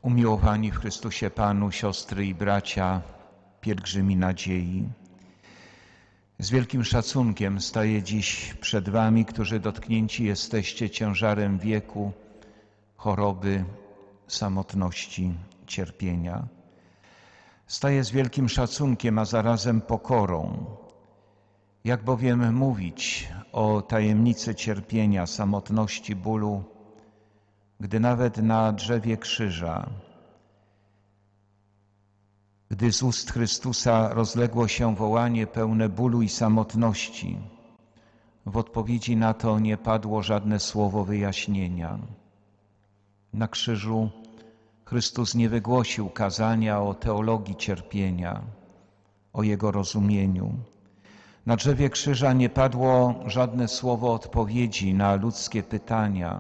Umiłowani w Chrystusie Panu, siostry i bracia, pielgrzymi nadziei. Z wielkim szacunkiem staję dziś przed Wami, którzy dotknięci jesteście ciężarem wieku, choroby, samotności, cierpienia. Staję z wielkim szacunkiem, a zarazem pokorą. Jak bowiem mówić o tajemnicy cierpienia, samotności, bólu, gdy nawet na drzewie krzyża, gdy z ust Chrystusa rozległo się wołanie pełne bólu i samotności, w odpowiedzi na to nie padło żadne słowo wyjaśnienia. Na krzyżu Chrystus nie wygłosił kazania o teologii cierpienia, o Jego rozumieniu. Na drzewie krzyża nie padło żadne słowo odpowiedzi na ludzkie pytania.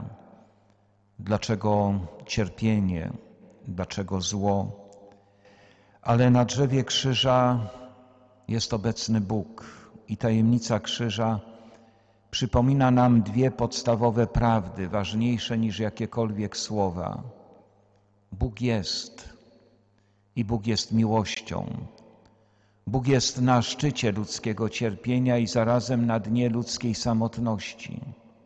Dlaczego cierpienie? Dlaczego zło? Ale na drzewie krzyża jest obecny Bóg i tajemnica krzyża przypomina nam dwie podstawowe prawdy, ważniejsze niż jakiekolwiek słowa. Bóg jest i Bóg jest miłością. Bóg jest na szczycie ludzkiego cierpienia i zarazem na dnie ludzkiej samotności.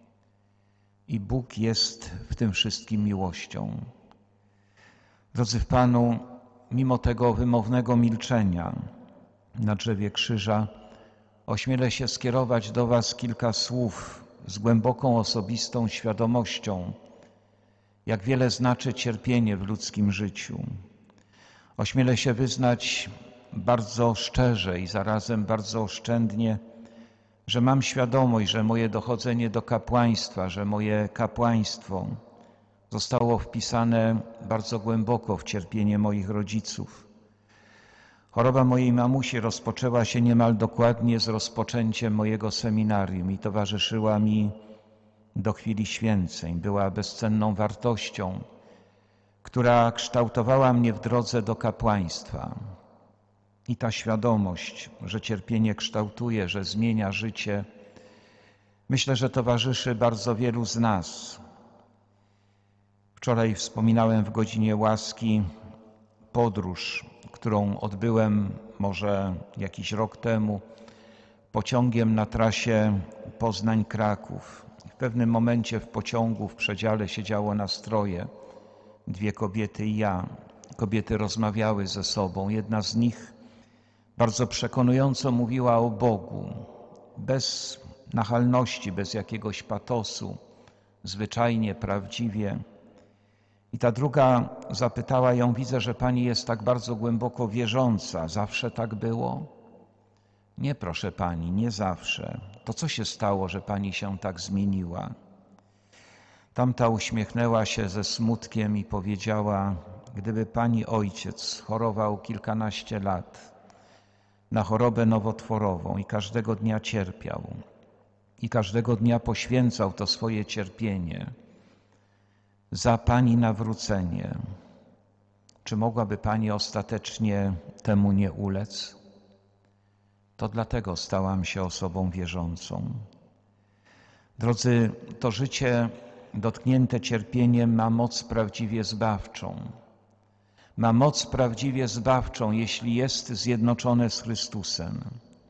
I Bóg jest w tym wszystkim miłością. Drodzy w Panu, mimo tego wymownego milczenia na drzewie krzyża, ośmielę się skierować do Was kilka słów z głęboką osobistą świadomością, jak wiele znaczy cierpienie w ludzkim życiu. Ośmielę się wyznać bardzo szczerze i zarazem bardzo oszczędnie, że mam świadomość, że moje dochodzenie do kapłaństwa, że moje kapłaństwo zostało wpisane bardzo głęboko w cierpienie moich rodziców. Choroba mojej mamusi rozpoczęła się niemal dokładnie z rozpoczęciem mojego seminarium i towarzyszyła mi do chwili święceń. Była bezcenną wartością, która kształtowała mnie w drodze do kapłaństwa. I ta świadomość, że cierpienie kształtuje, że zmienia życie, myślę, że towarzyszy bardzo wielu z nas. Wczoraj wspominałem w godzinie łaski podróż, którą odbyłem może jakiś rok temu pociągiem na trasie Poznań-Kraków. W pewnym momencie w pociągu w przedziale siedziało nas troje, dwie kobiety i ja. Kobiety rozmawiały ze sobą. Jedna z nich bardzo przekonująco mówiła o Bogu, bez nachalności, bez jakiegoś patosu, zwyczajnie, prawdziwie. I ta druga zapytała ją: widzę, że pani jest tak bardzo głęboko wierząca. Zawsze tak było? Nie, proszę pani, nie zawsze. To co się stało, że pani się tak zmieniła? Tamta uśmiechnęła się ze smutkiem i powiedziała: gdyby pani ojciec chorował kilkanaście lat na chorobę nowotworową i każdego dnia cierpiał i każdego dnia poświęcał to swoje cierpienie za pani nawrócenie, czy mogłaby pani ostatecznie temu nie ulec? To dlatego stałam się osobą wierzącą. Drodzy, to życie dotknięte cierpieniem ma moc prawdziwie zbawczą. Ma moc prawdziwie zbawczą, jeśli jest zjednoczone z Chrystusem.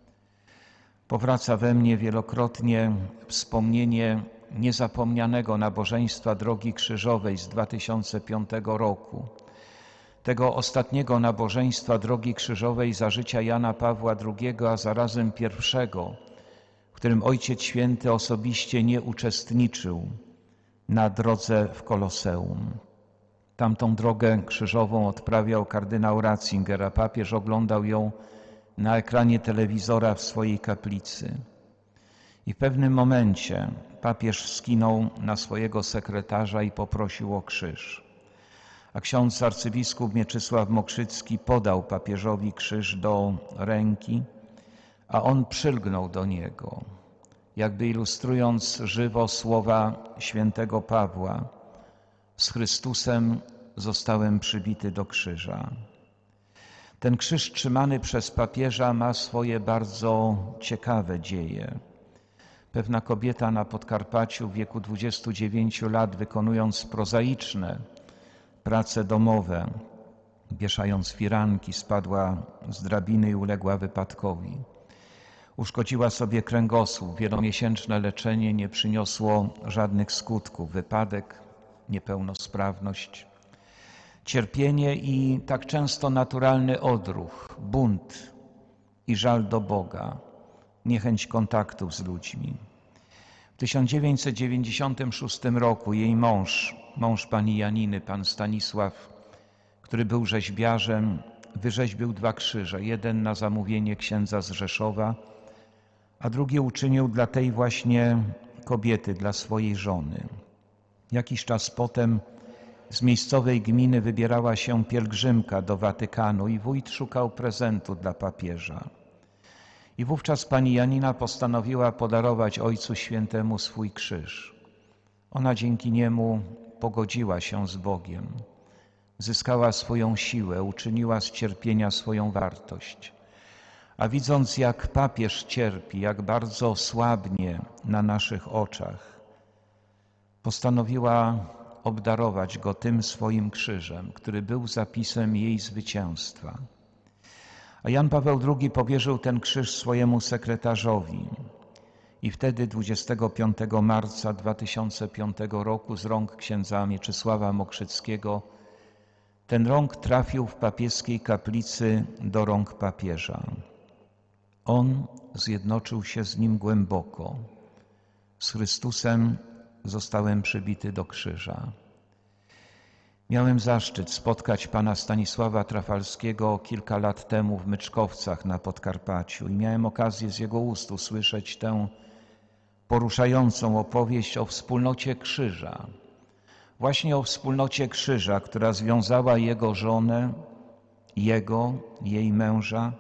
Powraca we mnie wielokrotnie wspomnienie niezapomnianego nabożeństwa Drogi Krzyżowej z 2005 roku. Tego ostatniego nabożeństwa Drogi Krzyżowej za życia Jana Pawła II, a zarazem pierwszego, w którym Ojciec Święty osobiście nie uczestniczył na drodze w Koloseum. Tamtą drogę krzyżową odprawiał kardynał Ratzinger, a papież oglądał ją na ekranie telewizora w swojej kaplicy. I w pewnym momencie papież skinął na swojego sekretarza i poprosił o krzyż. A ksiądz arcybiskup Mieczysław Mokrzycki podał papieżowi krzyż do ręki, a on przylgnął do niego, jakby ilustrując żywo słowa świętego Pawła: z Chrystusem zostałem przybity do krzyża. Ten krzyż trzymany przez papieża ma swoje bardzo ciekawe dzieje. Pewna kobieta na Podkarpaciu w wieku 29 lat, wykonując prozaiczne prace domowe. Wieszając firanki, spadła z drabiny i uległa wypadkowi. Uszkodziła sobie kręgosłup. Wielomiesięczne leczenie nie przyniosło żadnych skutków. Wypadek, niepełnosprawność, cierpienie i tak często naturalny odruch, bunt i żal do Boga, niechęć kontaktów z ludźmi. W 1996 roku jej mąż pani Janiny, pan Stanisław, który był rzeźbiarzem, wyrzeźbił 2 krzyże. Jeden na zamówienie księdza z Rzeszowa, a drugi uczynił dla tej właśnie kobiety, dla swojej żony. Jakiś czas potem z miejscowej gminy wybierała się pielgrzymka do Watykanu i wójt szukał prezentu dla papieża. I wówczas pani Janina postanowiła podarować Ojcu Świętemu swój krzyż. Ona dzięki niemu pogodziła się z Bogiem, zyskała swoją siłę, uczyniła z cierpienia swoją wartość. A widząc, jak papież cierpi, jak bardzo słabnie na naszych oczach, postanowiła obdarować go tym swoim krzyżem, który był zapisem jej zwycięstwa. A Jan Paweł II powierzył ten krzyż swojemu sekretarzowi i wtedy 25 marca 2005 roku z rąk księdza Mieczysława Mokrzyckiego ten rąk trafił w papieskiej kaplicy do rąk papieża. On zjednoczył się z nim głęboko. Z Chrystusem zostałem przybity do krzyża. Miałem zaszczyt spotkać pana Stanisława Trafalskiego kilka lat temu w Myczkowcach na Podkarpaciu i miałem okazję z jego ust usłyszeć tę poruszającą opowieść o wspólnocie krzyża. Właśnie o wspólnocie krzyża, która związała jego żonę, jej męża,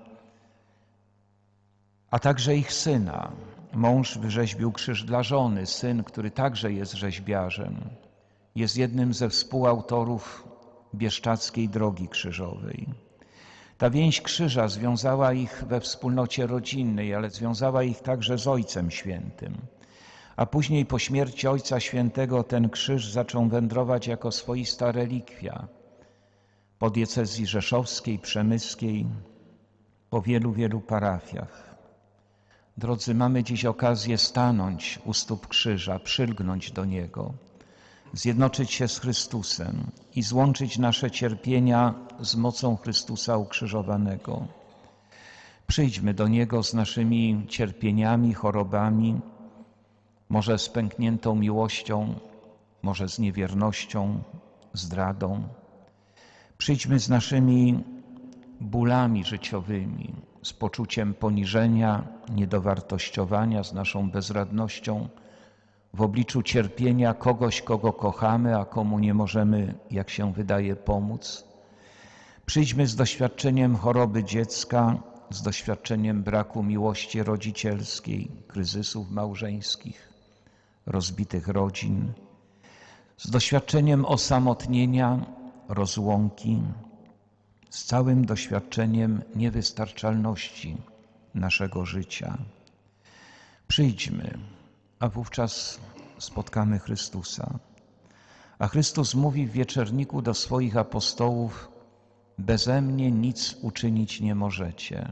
a także ich syna. Mąż wyrzeźbił krzyż dla żony, syn, który także jest rzeźbiarzem, jest jednym ze współautorów Bieszczadzkiej Drogi Krzyżowej. Ta więź krzyża związała ich we wspólnocie rodzinnej, ale związała ich także z Ojcem Świętym. A później po śmierci Ojca Świętego ten krzyż zaczął wędrować jako swoista relikwia po diecezji rzeszowskiej, przemyskiej, po wielu, wielu parafiach. Drodzy, mamy dziś okazję stanąć u stóp krzyża, przylgnąć do Niego, zjednoczyć się z Chrystusem i złączyć nasze cierpienia z mocą Chrystusa ukrzyżowanego. Przyjdźmy do Niego z naszymi cierpieniami, chorobami, może z pękniętą miłością, może z niewiernością, zdradą. Przyjdźmy z naszymi bólami życiowymi, z poczuciem poniżenia, niedowartościowania, z naszą bezradnością w obliczu cierpienia kogoś, kogo kochamy, a komu nie możemy, jak się wydaje, pomóc. Przyjdźmy z doświadczeniem choroby dziecka, z doświadczeniem braku miłości rodzicielskiej, kryzysów małżeńskich, rozbitych rodzin, z doświadczeniem osamotnienia, rozłąki, z całym doświadczeniem niewystarczalności naszego życia. Przyjdźmy, a wówczas spotkamy Chrystusa. A Chrystus mówi w wieczerniku do swoich apostołów: beze mnie nic uczynić nie możecie.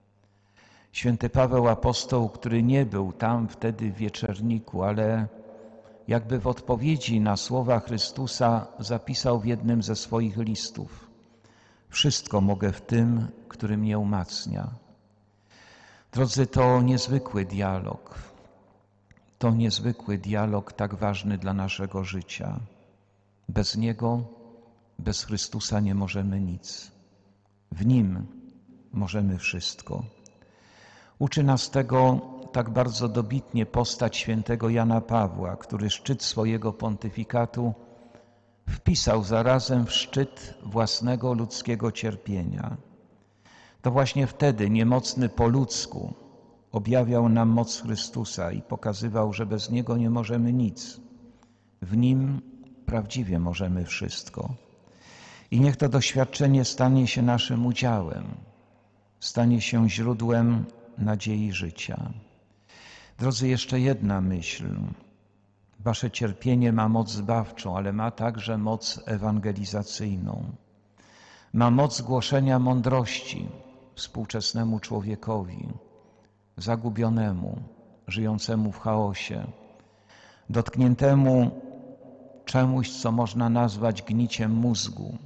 Święty Paweł apostoł, który nie był tam wtedy w wieczerniku, ale jakby w odpowiedzi na słowa Chrystusa zapisał w jednym ze swoich listów: wszystko mogę w tym, który mnie umacnia. Drodzy, to niezwykły dialog. To niezwykły dialog, tak ważny dla naszego życia. Bez Niego, bez Chrystusa nie możemy nic. W Nim możemy wszystko. Uczy nas tego tak bardzo dobitnie postać świętego Jana Pawła, który szczyt swojego pontyfikatu wpisał zarazem w szczyt własnego ludzkiego cierpienia. To właśnie wtedy, niemocny po ludzku, objawiał nam moc Chrystusa i pokazywał, że bez Niego nie możemy nic. W Nim prawdziwie możemy wszystko. I niech to doświadczenie stanie się naszym udziałem, stanie się źródłem nadziei życia. Drodzy, jeszcze jedna myśl. Wasze cierpienie ma moc zbawczą, ale ma także moc ewangelizacyjną. Ma moc głoszenia mądrości współczesnemu człowiekowi, zagubionemu, żyjącemu w chaosie, dotkniętemu czemuś, co można nazwać gniciem mózgu,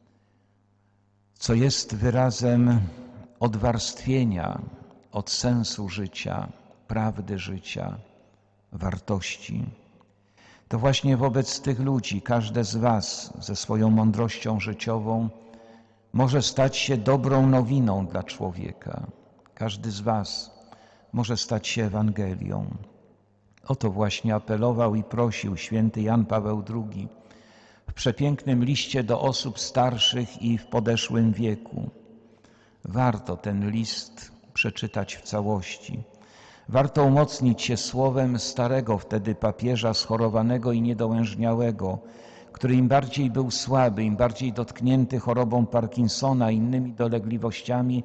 co jest wyrazem odwarstwienia od sensu życia, prawdy życia, wartości. To właśnie wobec tych ludzi każde z was ze swoją mądrością życiową może stać się dobrą nowiną dla człowieka. Każdy z was może stać się Ewangelią. O to właśnie apelował i prosił święty Jan Paweł II w przepięknym liście do osób starszych i w podeszłym wieku. Warto ten list przeczytać w całości. Warto umocnić się słowem starego wtedy papieża schorowanego i niedołężniałego, który im bardziej był słaby, im bardziej dotknięty chorobą Parkinsona i innymi dolegliwościami,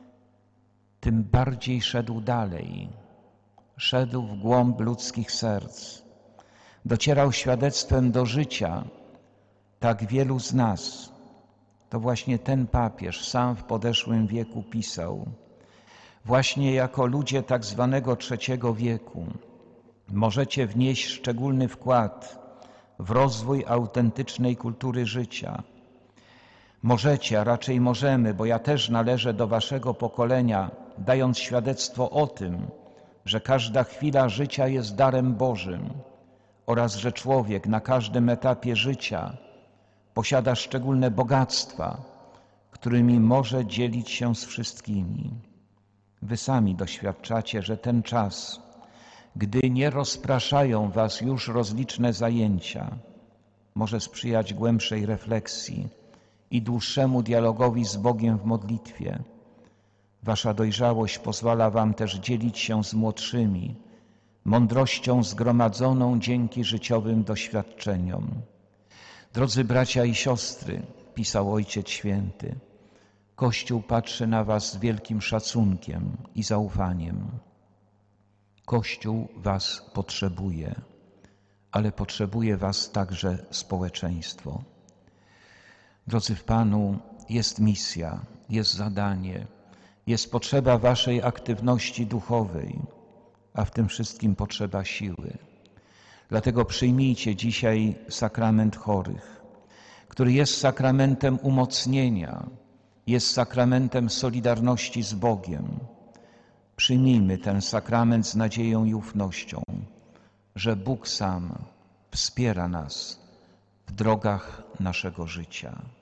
tym bardziej szedł dalej. Szedł w głąb ludzkich serc. Docierał świadectwem do życia tak wielu z nas. To właśnie ten papież sam w podeszłym wieku pisał: właśnie jako ludzie tak zwanego trzeciego wieku możecie wnieść szczególny wkład w rozwój autentycznej kultury życia. Możecie, a raczej możemy, bo ja też należę do waszego pokolenia, dając świadectwo o tym, że każda chwila życia jest darem Bożym oraz że człowiek na każdym etapie życia posiada szczególne bogactwa, którymi może dzielić się z wszystkimi. Wy sami doświadczacie, że ten czas, gdy nie rozpraszają was już rozliczne zajęcia, może sprzyjać głębszej refleksji i dłuższemu dialogowi z Bogiem w modlitwie. Wasza dojrzałość pozwala wam też dzielić się z młodszymi mądrością zgromadzoną dzięki życiowym doświadczeniom. Drodzy bracia i siostry, pisał Ojciec Święty, Kościół patrzy na was z wielkim szacunkiem i zaufaniem. Kościół was potrzebuje, ale potrzebuje was także społeczeństwo. Drodzy w Panu, jest misja, jest zadanie, jest potrzeba waszej aktywności duchowej, a w tym wszystkim potrzeba siły. Dlatego przyjmijcie dzisiaj sakrament chorych, który jest sakramentem umocnienia, jest sakramentem solidarności z Bogiem. Przyjmijmy ten sakrament z nadzieją i ufnością, że Bóg sam wspiera nas w drogach naszego życia.